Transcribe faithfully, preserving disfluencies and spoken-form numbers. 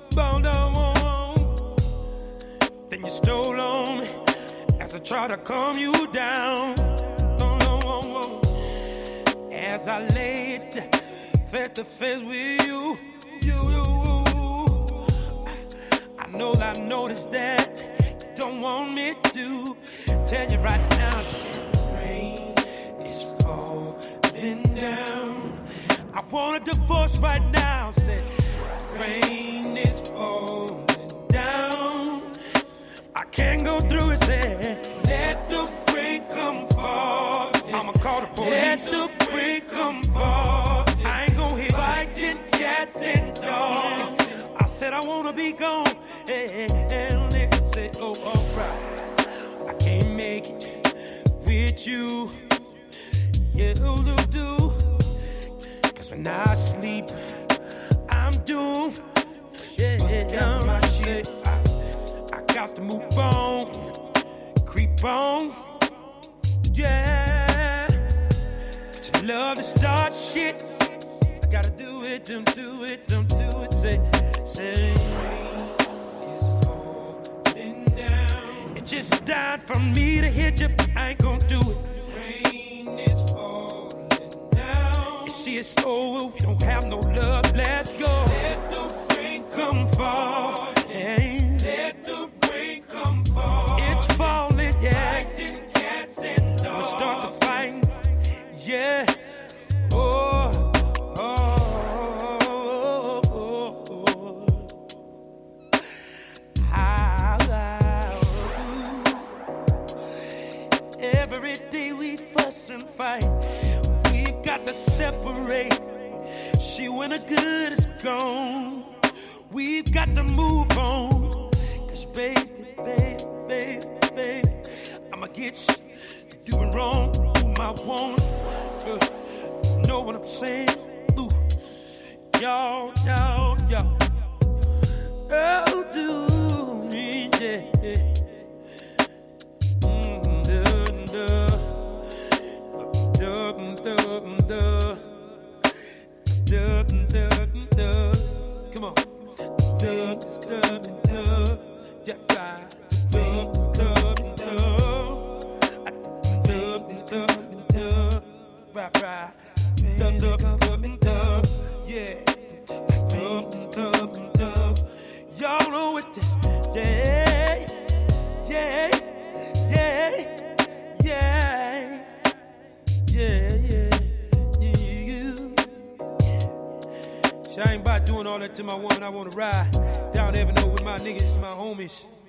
bound on. Then you stole on me as I try to calm you down. As I laid face to face with you, you, you. I know I noticed that you don't want me to tell you right now. Shit, rain is falling down. I want a divorce right now. Say, rain is falling down. I can't go through it. Say, let the rain come fall. I'ma call the police. Let the rain come fall. I ain't gon' hit fighting cats and dogs. I said I wanna be gone. Hey, hey, and niggas say, oh, alright. I can't make it with you. Yeah, do, do. Cause when I sleep, I'm doomed. Yeah, I'm my shit. I, I got to move on. Creep on. Yeah. But you love to start shit. I gotta do it, don't do it, don't do it. Say, say, rain is falling down. It just died from me to hit you, but I ain't gon' do it. Rain is falling down. You see, it's over, we don't have no love, let's go. Let the rain come fall. Hey. Let the rain come fall. It's falling, yeah. Fighting cats and dogs. We start to fight, yeah. Oh, oh, oh, oh, oh. How, how, every day we fuss and fight. We've got to separate. She when the good is gone. We've got to move on. Cause baby, baby, baby, baby, I'ma get you doing wrong, do my want. Uh, know what I'm saying? Ooh, y'all, y'all, y'all. Oh, do me, yeah. Mm, duh, duh. Duh, duh, duh. Duh, duh, duh. Come on. Duh, duh, duh. Yeah, right. Duh, duh, duh. I duh, duh, duh. Right, right. Duh, duh, duh, duh. Yeah. Duh, duh, duh. Y'all know what this. Yeah, yeah, yeah, yeah, yeah, yeah, yeah. See, I ain't about doing all that to my woman. I wanna ride down Evernote with my niggas, my homies.